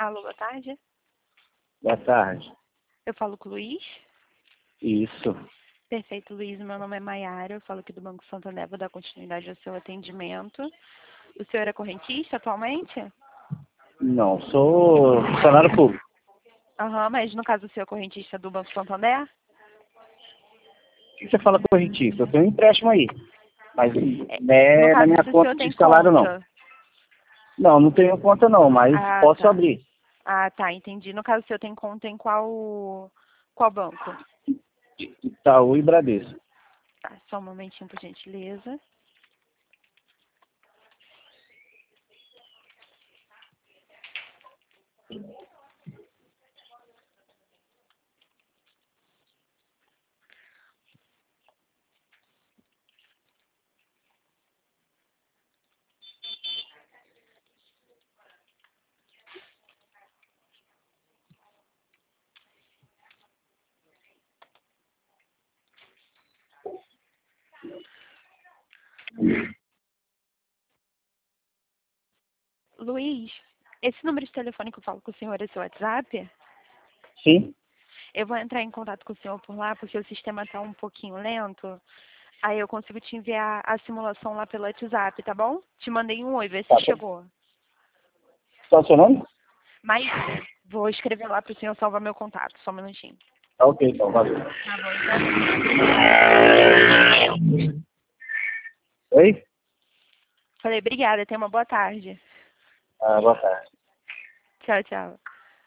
Alô, boa tarde. Boa tarde. Eu falo com o Luiz. Isso. Perfeito, Luiz. Meu nome é Maiara. Eu falo aqui do Banco Santander. Vou dar continuidade ao seu atendimento. O senhor é correntista atualmente? Não, sou funcionário público. Aham, mas no caso o senhor é correntista do Banco Santander? O que você fala correntista? Eu tenho um empréstimo aí. Mas não No é na caso, minha se o conta senhor tem de salário, não. conta. Não, não tenho conta, não, mas Ah, posso tá. abrir. Ah, tá, entendi. No caso, o senhor tem conta em qual banco? Itaú e Bradesco. Tá, só um momentinho, por gentileza. Luiz, esse número de telefone que eu falo com o senhor é seu WhatsApp? Sim? Eu vou entrar em contato com o senhor por lá, porque o sistema está um pouquinho lento. Aí eu consigo te enviar a simulação lá pelo WhatsApp, tá bom? Te mandei um oi, vê se Tá. chegou. Qual é o seu nome? Mas vou escrever lá para o senhor salvar meu contato, só um minutinho. Tá ok, então, valeu. Tá bom, então. Oi? Falei, obrigada, tenha uma boa tarde. Ah, boa tarde. Tchau, tchau.